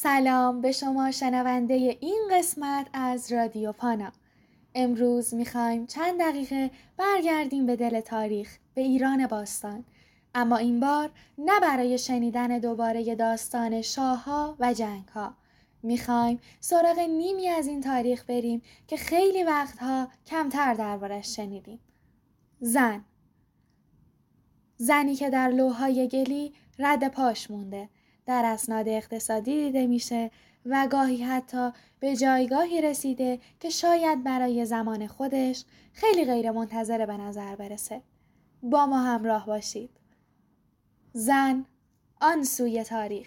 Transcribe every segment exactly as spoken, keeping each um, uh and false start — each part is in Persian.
سلام به شما شنونده این قسمت از رادیو پانا. امروز میخوایم چند دقیقه برگردیم به دل تاریخ، به ایران باستان. اما این بار نه برای شنیدن دوباره داستان شاه‌ها و جنگ‌ها. میخوایم سراغ نیمی از این تاریخ بریم که خیلی وقتها کمتر دربارش شنیدیم. زن. زنی که در لوح‌های گلی رد پاش مونده، در اسناد اقتصادی دیده میشه و گاهی حتی به جایگاهی رسیده که شاید برای زمان خودش خیلی غیر منتظره به نظر برسه. با ما همراه باشید. زن آن سوی تاریخ.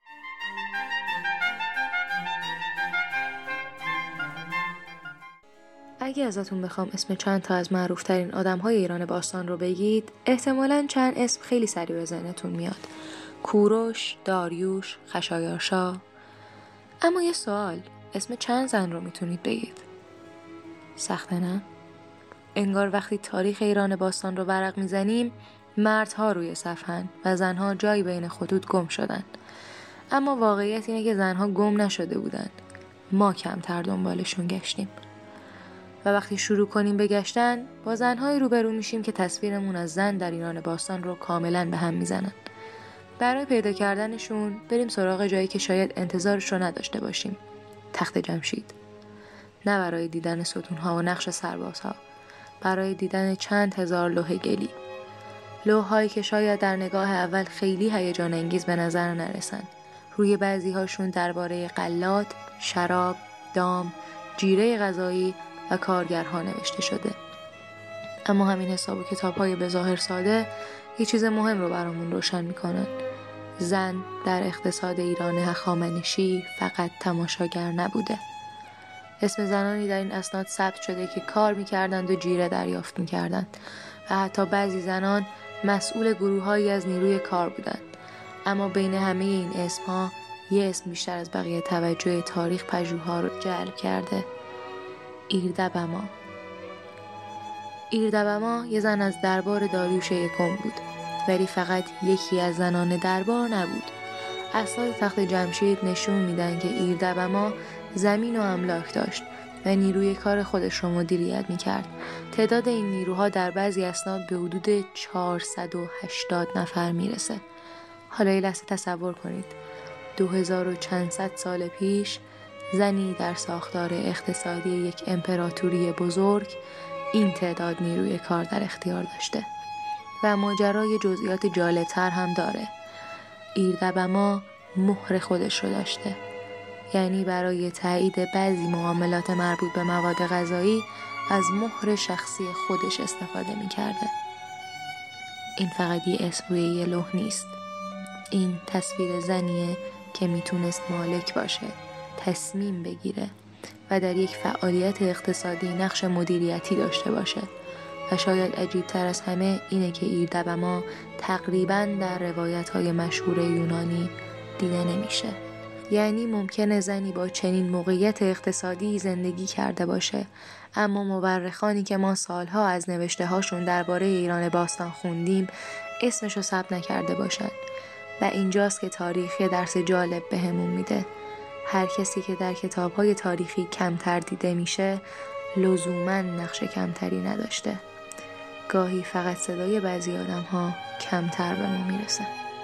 اگه ازتون بخوام اسم چند تا از معروفترین آدم‌های ایران باستان رو بگید، احتمالاً چند اسم خیلی سریع به ذهنتون میاد. کوروش، داریوش، خشایارشا. اما یه سوال، اسم چند زن رو میتونید بگید؟ سخته نه؟ انگار وقتی تاریخ ایران باستان رو ورق میزنیم، مردها روی صفحه‌ن و زنها جایی بین خطوط گم شدن. اما واقعیت اینه که زنها گم نشده بودن. ما کمتر دنبالشون گشتیم. و وقتی شروع کنیم به گشتن، با زنهایی روبرو میشیم که تصویرمون از زن در ایران باستان رو کاملاً به هم میزنن. برای پیدا کردنشون بریم سراغ جایی که شاید انتظارش رو نداشته باشیم. تخت جمشید. نه برای دیدن ستونها و نقش سربازها، برای دیدن چند هزار لوح گلی. لوح‌هایی که شاید در نگاه اول خیلی هیجان انگیز به نظر نرسن. روی بعضی هاشون درباره غلات، شراب، دام، جیره غذایی و کارگرها نوشته شده. اما همین حساب و کتاب‌های به ظاهر ساده یه چیز مهم رو برامون روشن میکنن. زن در اقتصاد ایران هخامنشی فقط تماشاگر نبوده. اسم زنانی در این اسناد ثبت شده که کار میکردند و جیره دریافت میکردند و حتی بعضی زنان مسئول گروه‌هایی از نیروی کار بودند. اما بین همه این اسم‌ها یه اسم بیشتر از بقیه توجه تاریخ پژوها رو جلب کرده. ایردبما. ایردبما یه زن از دربار داریوش یکم بود، ولی فقط یکی از زنان دربار نبود. اسناد تخت جمشید نشون میدن که ایردبما زمین و املاک داشت و نیروی کار خودش رو مدیریت میکرد. تعداد این نیروها در بعضی اسناد به حدود چهارصد و هشتاد نفر میرسه. حالا یه لحظه تصور کنید. دو هزار و چند صد سال پیش زنی در ساختار اقتصادی یک امپراتوری بزرگ این تعداد نیروی کار در اختیار داشته. و ماجرای جزئیات جالب‌تر هم داره. ایردبما مهر خودش رو داشته. یعنی برای تایید بعضی معاملات مربوط به مواد غذایی از مهر شخصی خودش استفاده می‌کرده. این فقط یه اسم روی یه لوح نیست. این تصویر زنیه که میتونست مالک باشه، تصمیم بگیره و در یک فعالیت اقتصادی نقش مدیریتی داشته باشه. و شاید عجیب‌تر از همه اینه که ایردبما تقریباً در روایت‌های مشهور یونانی دیده نمیشه. یعنی ممکنه زنی با چنین موقعیت اقتصادی زندگی کرده باشه، اما مورخانی که ما سالها از نوشته‌هاشون درباره ایران باستان خوندیم اسمشو ثبت نکرده باشن. و اینجاست که تاریخ یه درس جالب بهمون میده. هر کسی که در کتاب‌های تاریخی کمتر دیده میشه لزوماً نقش کمتری نداشته. گاهی فقط صدای بعضی آدم‌ها کمتر به ما میرسه.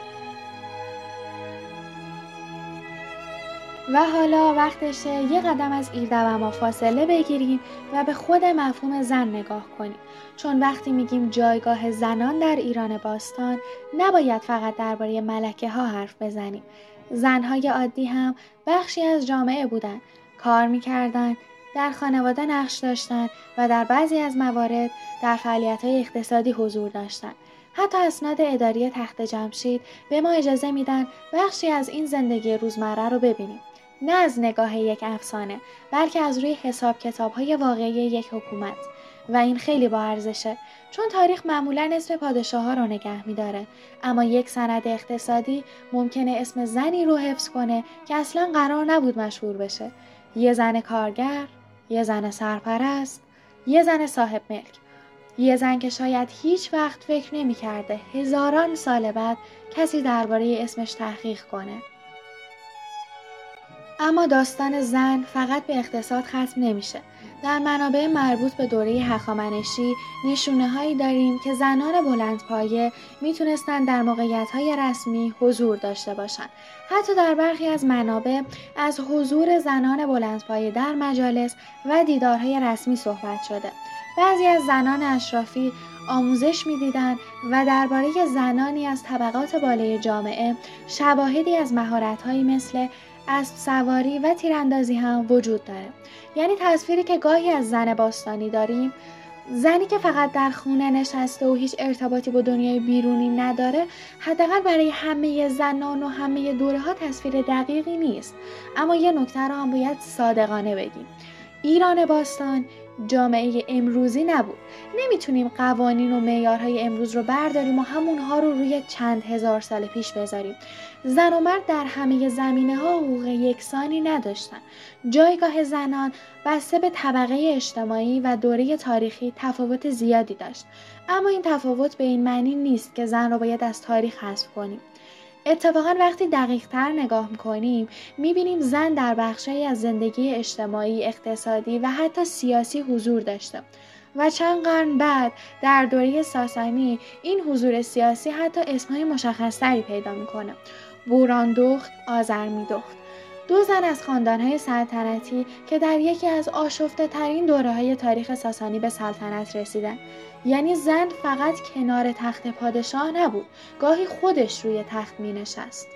و حالا وقتشه یه قدم از ایردبما فاصله بگیریم و به خود مفهوم زن نگاه کنیم. چون وقتی میگیم جایگاه زنان در ایران باستان نباید فقط درباره ملکه ها حرف بزنیم. زنهای عادی هم بخشی از جامعه بودن، کار میکردن، در خانواده نقش داشتن و در بعضی از موارد در فعالیت‌های اقتصادی حضور داشتن. حتی اسناد اداری تخت جمشید به ما اجازه میدن بخشی از این زندگی روزمره رو ببینیم. نه از نگاه یک افسانه، بلکه از روی حساب کتاب‌های واقعی یک حکومت. و این خیلی با ارزشه، چون تاریخ معمولاً اسم پادشاه‌ها رو نگه می‌داره، اما یک سند اقتصادی ممکنه اسم زنی رو حفظ کنه که اصلاً قرار نبود مشهور بشه. یه زن کارگر، یه زن سرپرست، یه زن صاحب ملک. یه زن که شاید هیچ وقت فکر نمی کرده هزاران سال بعد کسی درباره اسمش تحقیق کنه. اما داستان زن فقط به اقتصاد ختم نمیشه. در منابع مربوط به دوره هخامنشی نشونه هایی داریم که زنان بلندپایه میتونستن در موقعیت های رسمی حضور داشته باشن. حتی در برخی از منابع از حضور زنان بلندپایه در مجالس و دیدارهای رسمی صحبت شده. بعضی از زنان اشرافی آموزش می‌دیدند و درباره زنانی از طبقات بالای جامعه شواهدی از مهارت‌هایی مثل اسب سواری و تیراندازی هم وجود داره. یعنی تصویری که گاهی از زن باستانی داریم، زنی که فقط در خونه نشسته و هیچ ارتباطی با دنیای بیرونی نداره، حداقل برای همه زنان و همه دوره‌ها تصویر دقیقی نیست. اما یه نکته رو هم باید صادقانه بگیم. ایران باستان جامعه امروزی نبود. نمیتونیم قوانین و معیارهای امروز رو برداریم و همونها رو روی چند هزار سال پیش بذاریم. زن و مرد در همه زمینه‌ها حقوق یکسانی نداشتن. جایگاه زنان بسته به طبقه اجتماعی و دوره تاریخی تفاوت زیادی داشت. اما این تفاوت به این معنی نیست که زن رو باید از تاریخ حذف کنیم. اتفاقا وقتی دقیق تر نگاه میکنیم میبینیم زن در بخشی از زندگی اجتماعی، اقتصادی و حتی سیاسی حضور داشته و چند قرن بعد در دوره ساسانی این حضور سیاسی حتی اسمهای مشخصتری پیدا میکنه: بوراندخت، آذرمیدخت، دو زن از خاندانهای سلطنتی که در یکی از آشفته ترین دوره‌های تاریخ ساسانی به سلطنت رسیدن. یعنی زن فقط کنار تخت پادشاه نبود، گاهی خودش روی تخت می نشست.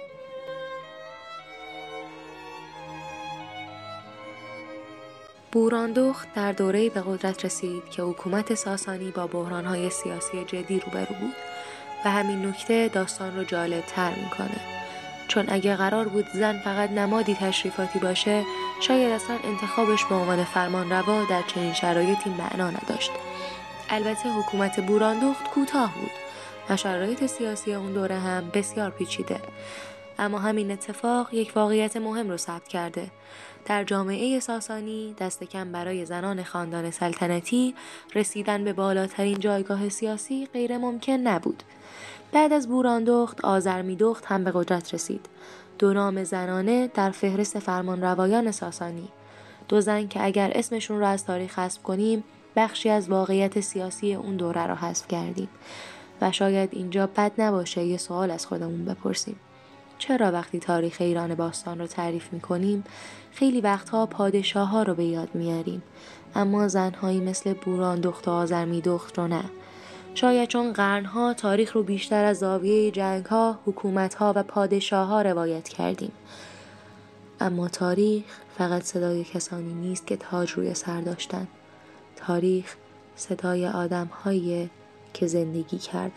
بوراندخت در دوره‌ای به قدرت رسید که حکومت ساسانی با بحران‌های سیاسی جدی روبرو بود و همین نکته داستان رو جالب‌تر می‌کنه. چون اگه قرار بود زن فقط نمادی تشریفاتی باشه، شاید اصلا انتخابش به عنوان فرمانروا در چنین شرایطی معنا نداشت. البته حکومت بوراندخت کوتاه بود و شرایط سیاسی اون دوره هم بسیار پیچیده. اما همین اتفاق یک واقعیت مهم رو ثبت کرده. در جامعه ساسانی دست کم برای زنان خاندان سلطنتی رسیدن به بالاترین جایگاه سیاسی غیر ممکن نبود. بعد از بوراندخت آذرمیدخت هم به قدرت رسید. دو نام زنانه در فهرست فرمانروایان ساسانی. دو زن که اگر اسمشون رو از تاریخ حذف کنیم بخشی از واقعیت سیاسی اون دوره رو حذف کردیم. و شاید اینجا بد نباشه یه سوال از خودمون بپرسیم: چرا وقتی تاریخ ایران باستان رو تعریف می‌کنیم خیلی وقتها پادشاه ها رو به یاد میاریم اما زنهایی مثل بوراندخت و آذرمیدخت رو نه؟ شاید چون قرنها تاریخ رو بیشتر از زاویه جنگ‌ها، حکومت‌ها و پادشاه‌ها روایت کردیم. اما تاریخ فقط صدای کسانی نیست که تاج روی سر داشتن. تاریخ صدای آدم‌هایی که زندگی کردن.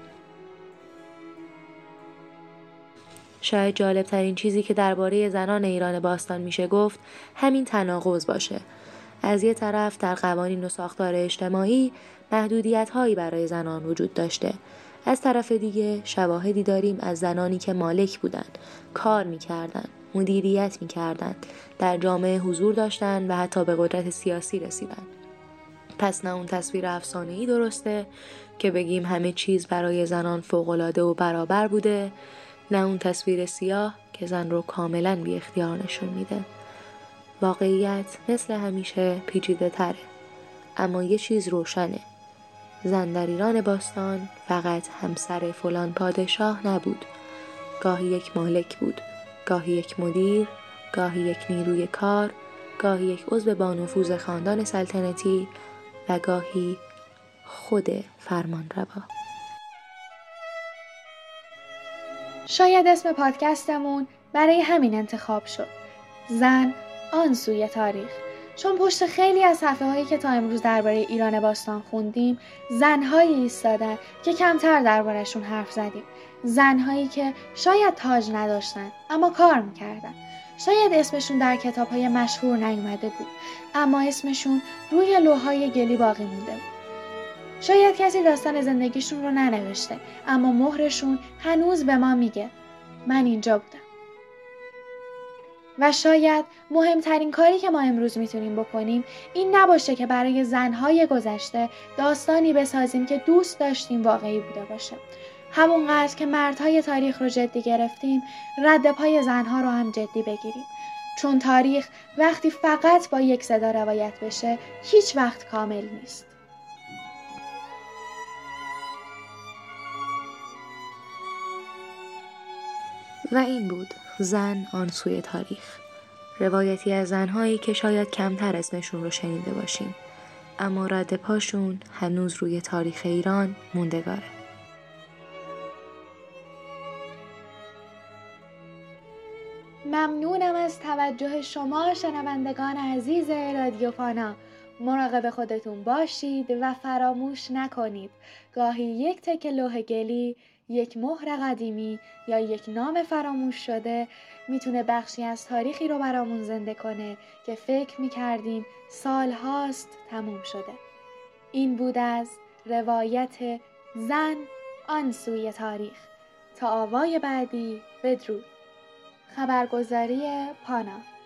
شاید جالب‌ترین چیزی که درباره زنان ایران باستان میشه گفت همین تناقض باشه. از یه طرف در قوانین و ساختار اجتماعی محدودیت‌هایی برای زنان وجود داشته. از طرف دیگه شواهدی داریم از زنانی که مالک بودن، کار می‌کردن، مدیریت می‌کردن، در جامعه حضور داشتن و حتی به قدرت سیاسی رسیدن. پس نه اون تصویر افسانه‌ای درسته که بگیم همه چیز برای زنان فوق‌العاده و برابر بوده، نه اون تصویر سیاه که زن رو کاملاً بی اختیار نشون میده. واقعیت مثل همیشه پیچیده تره. اما یه چیز روشنه: زن در ایران باستان فقط همسر فلان پادشاه نبود. گاهی یک مالک بود، گاهی یک مدیر، گاهی یک نیروی کار، گاهی یک عضو با نفوذ خاندان سلطنتی و گاهی خود فرمانروا. شاید اسم پادکستمون برای همین انتخاب شد: زن آن سوی تاریخ. چون پشت خیلی از صفحه‌هایی که تا امروز درباره ایران باستان خوندیم زن‌هایی ایستادن که کمتر درباره‌شون حرف زدیم. زن‌هایی که شاید تاج نداشتن اما کار می‌کردن. شاید اسمشون در کتاب‌های مشهور نیومده بود اما اسمشون روی لوح‌های گلی باقی مونده بود. شاید کسی داستان زندگیشون رو ننوشته اما مهرشون هنوز به ما میگه من اینجا بودم. و شاید مهمترین کاری که ما امروز میتونیم بکنیم این نباشه که برای زنهای گذشته داستانی بسازیم که دوست داشتیم واقعی بوده باشه. همونقدر که مردهای تاریخ رو جدی گرفتیم رد پای زنها رو هم جدی بگیریم. چون تاریخ وقتی فقط با یک صدا روایت بشه هیچ وقت کامل نیست. و این بود زن آن سوی تاریخ، روایتی از زنهایی که شاید کمتر اسمشون رو شنیده باشیم، اما رد پاشون هنوز روی تاریخ ایران موندگاره. ممنونم از توجه شما شنوندگان عزیز رادیو پانا. مراقب خودتون باشید و فراموش نکنید گاهی یک تکه لوح گلی، یک مهر قدیمی یا یک نام فراموش شده میتونه بخشی از تاریخی رو برامون زنده کنه که فکر میکردیم سال هاست تموم شده. این بود از روایت زن آن سوی تاریخ. تا آوای بعدی، بدرود. خبرگزاری پانا.